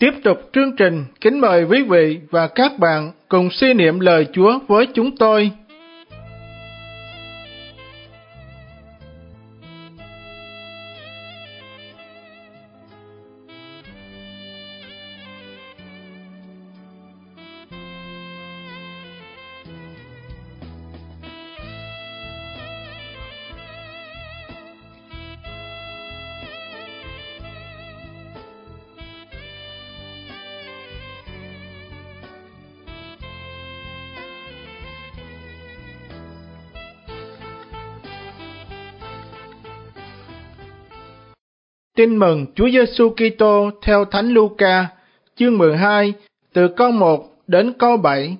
Tiếp tục chương trình, kính mời quý vị và các bạn cùng suy niệm lời Chúa với chúng tôi. Tin mừng Chúa Giêsu Kitô theo Thánh Luca, chương 12, từ câu 1 đến câu 7.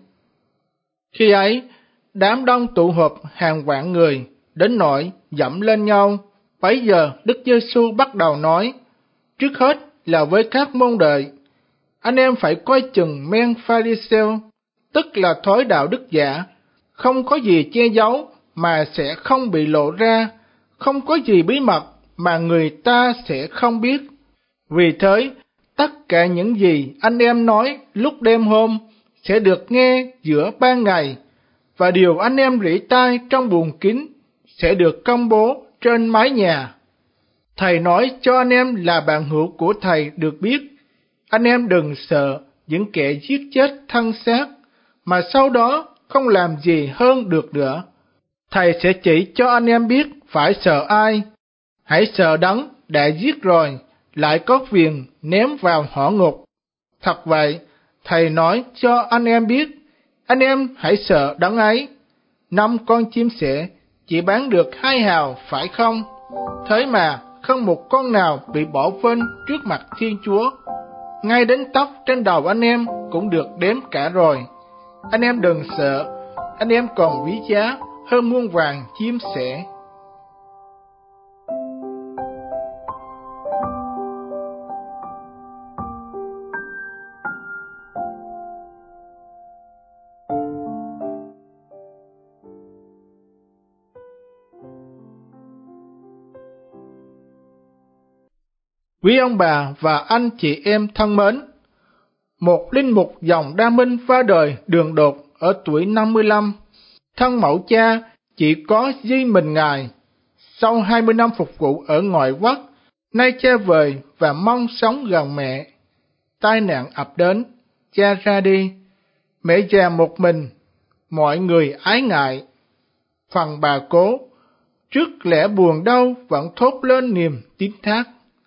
Khi ấy, đám đông tụ họp hàng vạn người, đến nỗi dẫm lên nhau. Bấy giờ Đức Giêsu bắt đầu nói, trước hết là với các môn đệ: anh em phải coi chừng men Pha-ri-sêu, tức là thói đạo đức giả, không có gì che giấu mà sẽ không bị lộ ra, không có gì bí mật mà người ta sẽ không biết. Vì thế, tất cả những gì anh em nói lúc đêm hôm sẽ được nghe giữa ban ngày, và điều anh em rỉ tai trong buồng kín sẽ được công bố trên mái nhà. Thầy nói cho anh em là bạn hữu của thầy được biết. Anh em đừng sợ những kẻ giết chết thân xác, mà sau đó không làm gì hơn được nữa. Thầy sẽ chỉ cho anh em biết phải sợ ai. Hãy sợ Đấng đã giết rồi, lại có quyền ném vào hỏa ngục. Thật vậy, thầy nói cho anh em biết, anh em hãy sợ Đấng ấy. 5 con chim sẻ chỉ bán được 2 hào, phải không? Thế mà không một con nào bị bỏ quên trước mặt Thiên Chúa. Ngay đến tóc trên đầu anh em cũng được đếm cả rồi. Anh em đừng sợ, anh em còn quý giá hơn muôn vàng chim sẻ. Quý ông bà và anh chị em thân mến, một linh mục dòng Đa Minh qua đời đường đột ở tuổi 55. Thân mẫu cha chỉ có duy mình Ngài. Sau 20 năm phục vụ ở ngoại quốc, nay cha về và mong sống gần mẹ. Tai nạn ập đến, cha ra đi. Mẹ già một mình, mọi người ái ngại. Phần bà cố, trước lẽ buồn đau vẫn thốt lên niềm tín thác.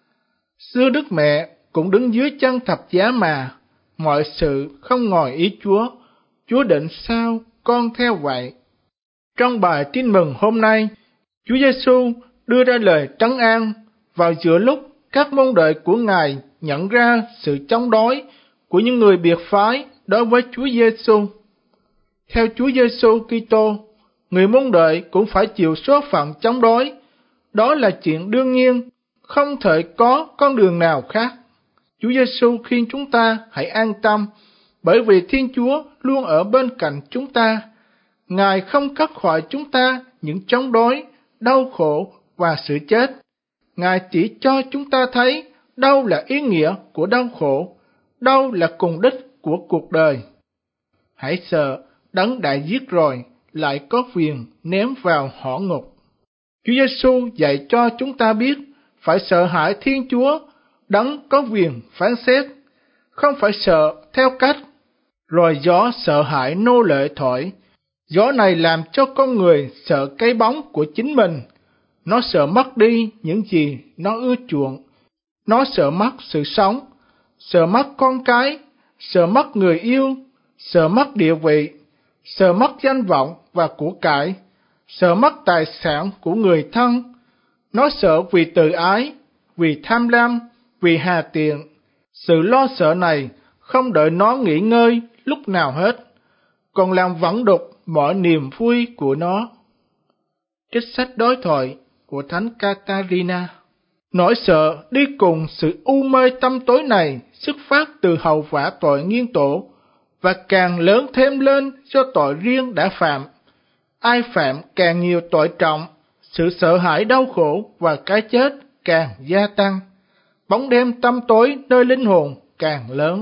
Xưa Đức Mẹ cũng đứng dưới chân thập giá mà, mọi sự không ngoài ý Chúa, Chúa định sao con theo vậy. Trong bài tin mừng hôm nay, Chúa Giêsu đưa ra lời trấn an vào giữa lúc các môn đệ của Ngài nhận ra sự chống đối của những người biệt phái đối với Chúa Giêsu. Theo Chúa Giêsu Kitô, người môn đệ cũng phải chịu số phận chống đối. Đó là chuyện đương nhiên, không thể có con đường nào khác. Chúa Giêsu khuyên chúng ta hãy an tâm, bởi vì Thiên Chúa luôn ở bên cạnh chúng ta. Ngài không cắt khỏi chúng ta những chống đối, đau khổ và sự chết. Ngài chỉ cho chúng ta thấy đâu là ý nghĩa của đau khổ, đâu là cùng đích của cuộc đời. Hãy sợ Đấng đã giết rồi, lại có quyền ném vào hỏa ngục. Chúa Giêsu dạy cho chúng ta biết phải sợ hãi Thiên Chúa, Đấng có quyền phán xét, không phải sợ theo cách rồi gió sợ hãi nô lệ thổi. Gió này làm cho con người sợ cái bóng của chính mình. Nó sợ mất đi những gì nó ưa chuộng. Nó sợ mất sự sống, sợ mất con cái, sợ mất người yêu, sợ mất địa vị, sợ mất danh vọng và của cải, sợ mất tài sản của người thân. Nó sợ vì tự ái, vì tham lam, vì hà tiện. Sự lo sợ này không đợi nó nghỉ ngơi lúc nào hết, còn làm vẩn đục mọi niềm vui của nó. Trích sách đối thoại của Thánh Catarina. Nỗi sợ đi cùng sự u mê tâm tối này xuất phát từ hậu quả tội nghiêng tổ, và càng lớn thêm lên do tội riêng đã phạm. Ai phạm càng nhiều tội trọng, sự sợ hãi đau khổ và cái chết càng gia tăng. Bóng đêm tăm tối nơi linh hồn càng lớn.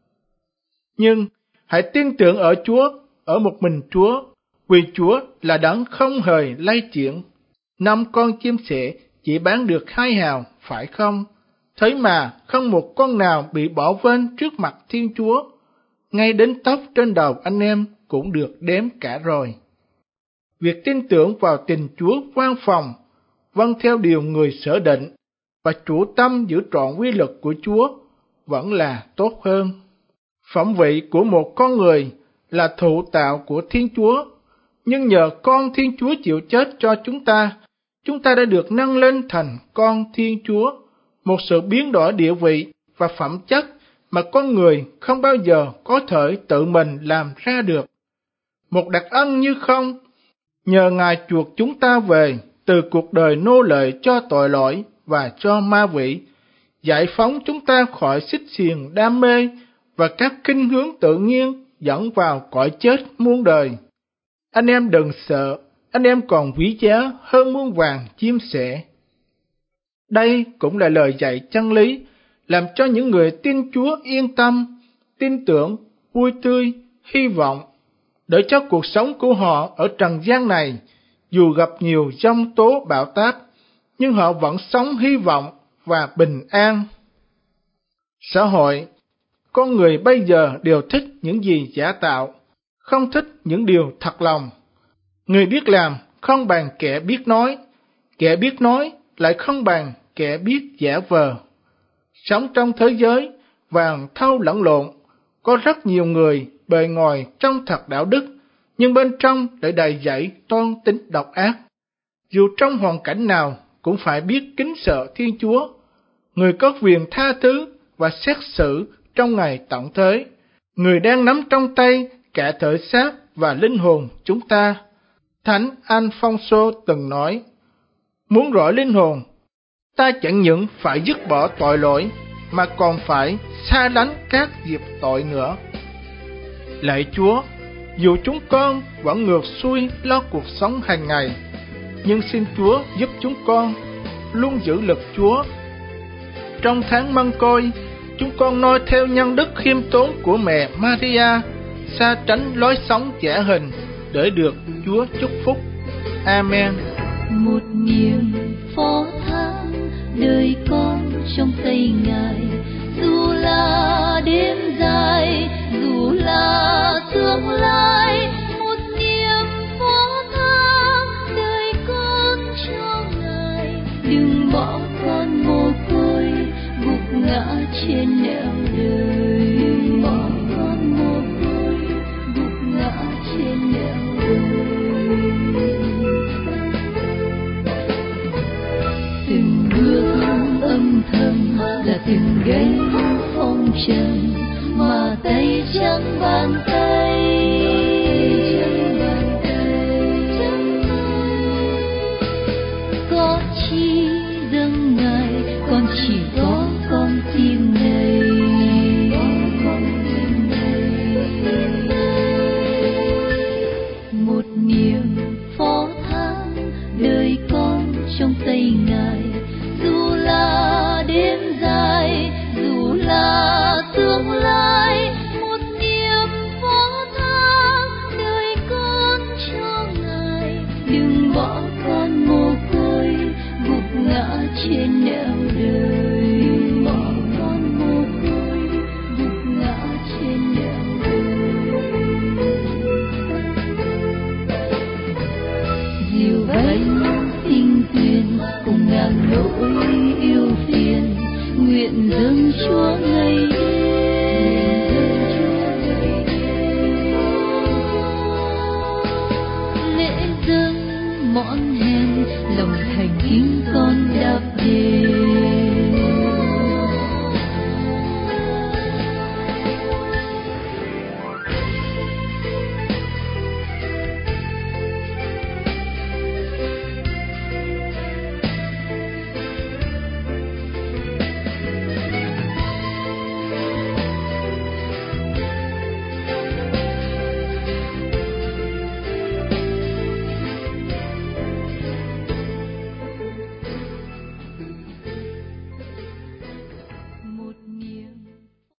Nhưng hãy tin tưởng ở Chúa, ở một mình Chúa, vì Chúa là đấng không hề lay chuyển. 5 con chim sẻ chỉ bán được 2 hào, phải không? Thế mà không một con nào bị bỏ quên trước mặt Thiên Chúa. Ngay đến tóc trên đầu anh em cũng được đếm cả rồi. Việc tin tưởng vào tình Chúa quan phòng, vâng theo điều người sở định, và chủ tâm giữ trọn quy luật của Chúa vẫn là tốt hơn. Phẩm vị của một con người là thụ tạo của Thiên Chúa, nhưng nhờ con Thiên Chúa chịu chết cho chúng ta đã được nâng lên thành con Thiên Chúa, một sự biến đổi địa vị và phẩm chất mà con người không bao giờ có thể tự mình làm ra được. Một đặc ân như không, nhờ Ngài chuộc chúng ta về từ cuộc đời nô lệ cho tội lỗi và cho ma quỷ, giải phóng chúng ta khỏi xích xiềng đam mê và các khinh hướng tự nhiên dẫn vào cõi chết muôn đời. Anh em đừng sợ, anh em còn quý giá hơn muôn vàng chim sẻ. Đây cũng là lời dạy chân lý, làm cho những người tin Chúa yên tâm, tin tưởng, vui tươi, hy vọng, để cho cuộc sống của họ ở trần gian này, dù gặp nhiều giông tố bão táp, nhưng họ vẫn sống hy vọng và bình an. Xã hội, con người bây giờ đều thích những gì giả tạo, không thích những điều thật lòng. Người biết làm không bằng kẻ biết nói lại không bằng kẻ biết giả vờ. Sống trong thế giới vàng thau lẫn lộn, có rất nhiều người bề ngoài trong thật đạo đức, nhưng bên trong lại đầy dẫy toan tính độc ác. Dù trong hoàn cảnh nào cũng phải biết kính sợ Thiên Chúa, người có quyền tha thứ và xét xử trong ngày tận thế, người đang nắm trong tay cả thể xác và linh hồn chúng ta. Thánh Alphonso từng nói, muốn rỗi linh hồn, ta chẳng những phải dứt bỏ tội lỗi, mà còn phải xa lánh các việc tội nữa. Lạy Chúa, dù chúng con vẫn ngược xuôi lo cuộc sống hàng ngày, nhưng xin Chúa giúp chúng con luôn giữ lực Chúa. Trong tháng Mân Côi, chúng con noi theo nhân đức khiêm tốn của mẹ Maria, xa tránh lối sống giả hình để được Chúa chúc phúc. Amen. Một niềm phó thác đời con trong tay Ngài, dù là đêm dài, dù là tương lai. Một niềm phó thác đời con cho Ngài, đừng bỏ con mồ côi gục ngã trên nẻo đời. Đừng bỏ con mồ côi gục ngã trên nẻo đời. Từng bước âm thầm là từng gánh phong trần, mà tay trắng bàn tay